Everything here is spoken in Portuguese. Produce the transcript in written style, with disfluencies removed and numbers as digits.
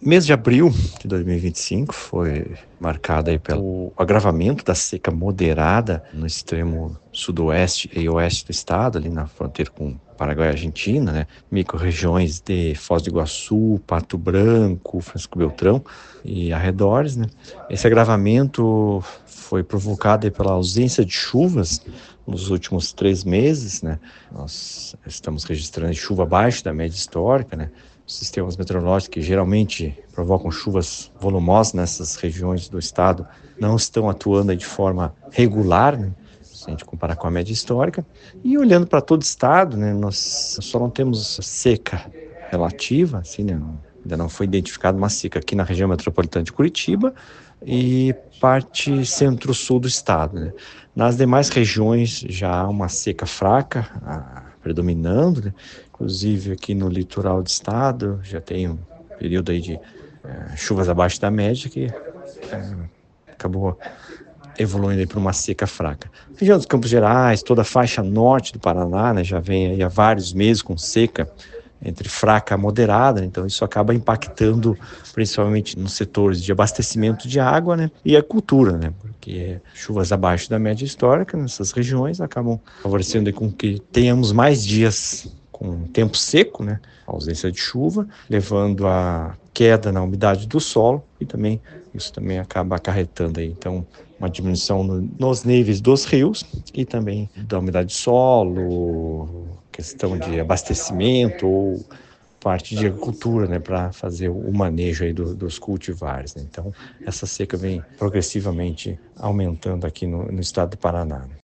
Mês de abril de 2025 foi marcado aí pelo agravamento da seca moderada no extremo sudoeste e oeste do estado, ali na fronteira com Paraguai e Argentina, né? Micro-regiões de Foz do Iguaçu, Pato Branco, Francisco Beltrão e arredores, né? Esse agravamento foi provocado aí pela ausência de chuvas nos últimos 3 meses, né? Nós estamos registrando chuva abaixo da média histórica, né? Sistemas meteorológicos que geralmente provocam chuvas volumosas nessas regiões do estado não estão atuando de forma regular, né? Se a gente comparar com a média histórica. E olhando para todo o estado, né, nós só não temos seca relativa, assim, né, ainda não foi identificada uma seca aqui na região metropolitana de Curitiba e parte centro-sul do estado, né? Nas demais regiões já há uma seca fraca predominando, né? Inclusive aqui no litoral do estado já tem um período aí de chuvas abaixo da média que acabou evoluindo para uma seca fraca. A região dos Campos Gerais, toda a faixa norte do Paraná, né, já vem aí há vários meses com seca entre fraca a moderada, né, então isso acaba impactando principalmente nos setores de abastecimento de água, né, e a cultura, né, porque chuvas abaixo da média histórica nessas regiões acabam favorecendo com que tenhamos mais dias com tempo seco, né, ausência de chuva, levando a queda na umidade do solo e também isso também acaba acarretando aí, então, uma diminuição nos níveis dos rios e também da umidade do solo, questão de abastecimento ou parte de agricultura, né, para fazer o manejo aí dos cultivares, né? Então, essa seca vem progressivamente aumentando aqui no estado do Paraná.